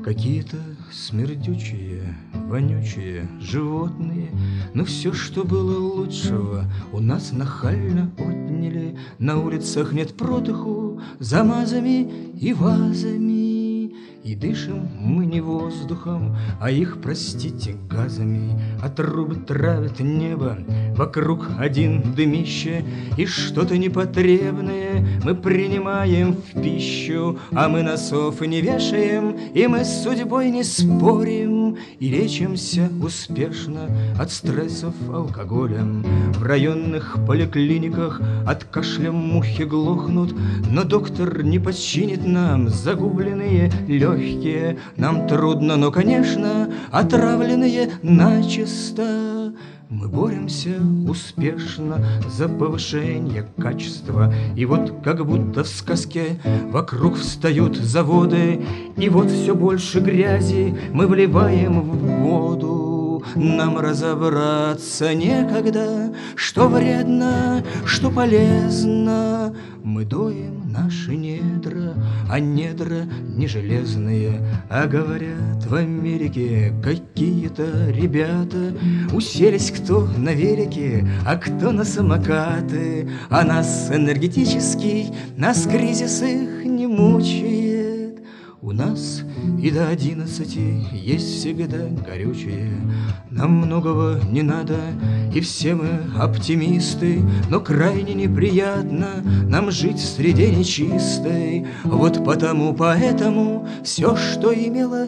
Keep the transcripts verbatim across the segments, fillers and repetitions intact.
Какие-то смердючие, вонючие животные, но все, что было лучшего, у нас нахально отняли. На улицах нет протуху за мазами и вазами. И дышим мы не воздухом, а их, простите, газами. А трубы травят небо, вокруг один дымище, и что-то непотребное мы принимаем в пищу. А мы носов не вешаем, и мы с судьбой не спорим, и лечимся успешно от стрессов алкоголем. В районных поликлиниках от кашля мухи глохнут, но доктор не починит нам загубленные легкие. Нам трудно, но, конечно, отравленные начисто. Мы боремся успешно за повышение качества. И вот как будто в сказке вокруг встают заводы, и вот все больше грязи мы вливаем в воду. Нам разобраться некогда, что вредно, что полезно. Мы доим наши недра, а недра не железные. А говорят, в Америке какие-то ребята уселись кто на велике, а кто на самокаты. А нас энергетический, нас кризис их не мучает. У нас и до одиннадцати есть всегда горючее. Нам многого не надо, и все мы оптимисты, но крайне неприятно нам жить в среде нечистой. Вот потому, поэтому все, что имело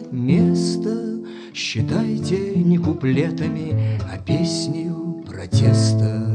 место, считайте не куплетами, а песнею протеста.